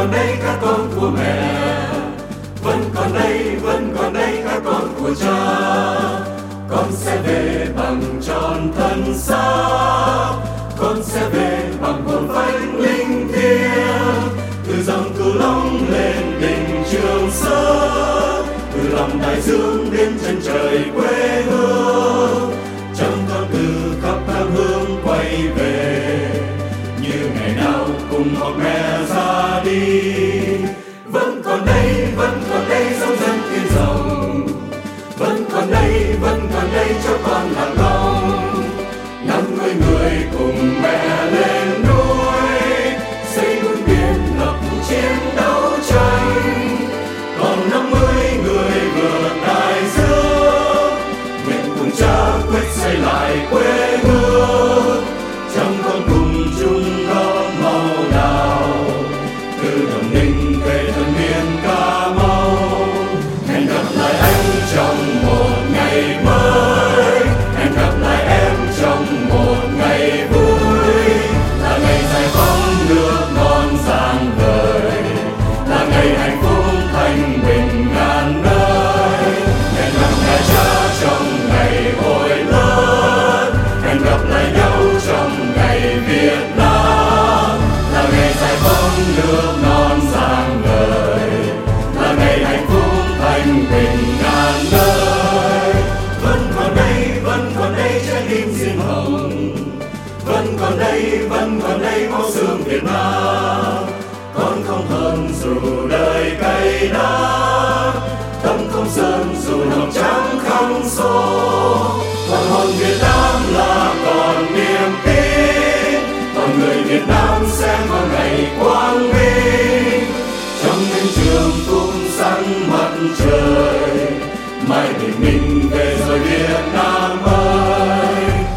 còn đây các con của mẹ, vẫn còn đây các con của cha. Con sẽ về bằng tròn thân xác, con sẽ về bằng hồn phách linh thiêng, từ dòng Cửu Long lên đỉnh Trường Sơn, từ lòng đại dương đến chân trời quê hương. Trong con từ khắp tháp hương quay về, như ngày nào cùng một mẹ ra đi. Vẫn còn đây dòng dân thiên rồng, vẫn còn đây cho con lạc long. 50 người cùng mẹ lên núi, xây núi biển lập chiến đấu tranh. Còn 50 người vượt đại dương, nguyện cùng cha quyết xây lại quê hương. Trong con cùng chung góp màu đào, từ Đồng Ninh về thân miền Cà Mau. Hẹn gặp lại anh trong một ngày mới, hẹn gặp lại em trong một ngày vui. Là ngày giải phóng nước non sáng vời, là ngày hạnh phúc thanh bình ngàn nơi. Hẹn gặp lại cha trong ngày hội lớn, hẹn gặp lại nhau trong ngày Việt Nam. Là ngày giải phóng nước non sáng vời, là ngày hạnh phúc thanh bình ngàn nơi. Vẫn còn đây trái tim diên hồng, vẫn còn đây máu xương Việt Nam. Con không hờn dù đời cay đắng, tâm không sơn dù lòng trắng không số. Còn hồn Việt Nam là còn niềm tin, còn người Việt Nam sẽ có ngày quang minh. Trong những trường phun sáng mặt trời, mai bình minh về rồi Việt Nam ơi.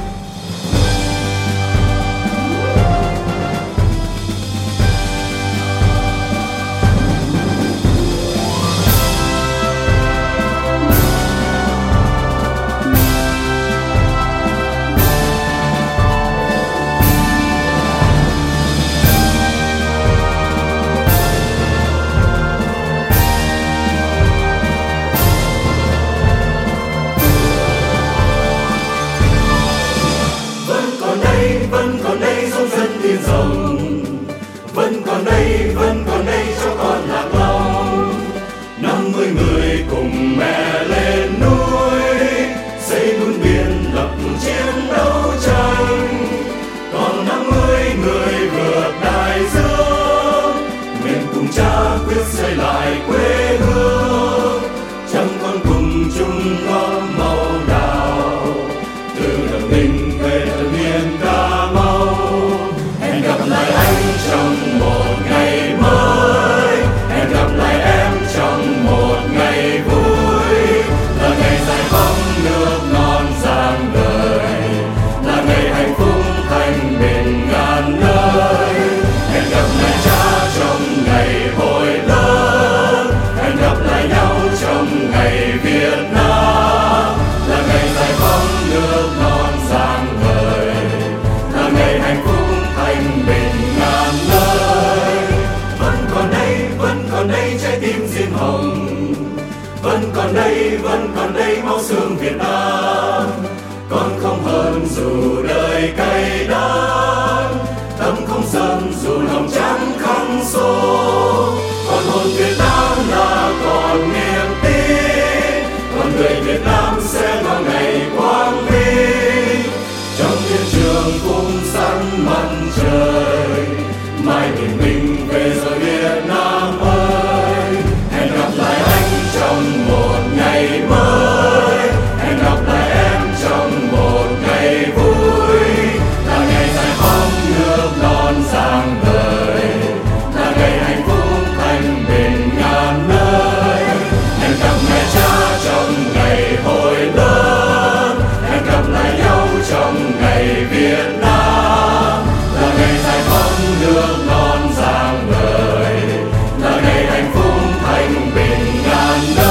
Vẫn còn đây dòng dân thiên rồng, vẫn còn đây cho con lạc long. 50 người cùng mẹ lên núi, xây núi biển lập chiến đấu tranh. Còn 50 người vượt đại dương, nguyện cùng cha quyết xây lại quê hương. Trong con cùng chung góp màu đào, từ Đồng Ninh về thân miền Cà Mau. Hẹn gặp lại anh trong một ngày mới, hẹn gặp lại em trong một ngày vui. Là ngày giải phóng nước non sáng vời, là ngày hạnh phúc thanh bình ngàn nơi. Hẹn gặp lại cha trong ngày hội lớn, hẹn gặp lại nhau trong ngày Việt Nam. Là ngày giải phóng nước non sáng vời, là ngày hạnh phúc thanh bình ngàn nơi. Vẫn còn đây trái tim diên hồng, vẫn còn đây máu xương Việt Nam. Con không hờn dù đời cay đắng, tâm không sơn dù lòng trắng không số. Còn hồn Việt Nam là còn niềm tin, còn người Việt Nam sẽ có ngày quang minh. Trong thiên trường phun sáng mặt trời, mai bình minh về rồi Việt Nam ơi. Hẹn gặp lại anh trong một ngày mới, hẹn gặp lại em trong một ngày vui. Là ngày giải phóng nước non sáng vời, là ngày hạnh phúc thanh bình ngàn nơi. Hẹn gặp mẹ cha trong ngày hội lớn, hẹn gặp lại nhau trong ngày Việt Nam. Là ngày giải phóng nước non sáng vời, là ngày hạnh phúc thanh bình ngàn nơi.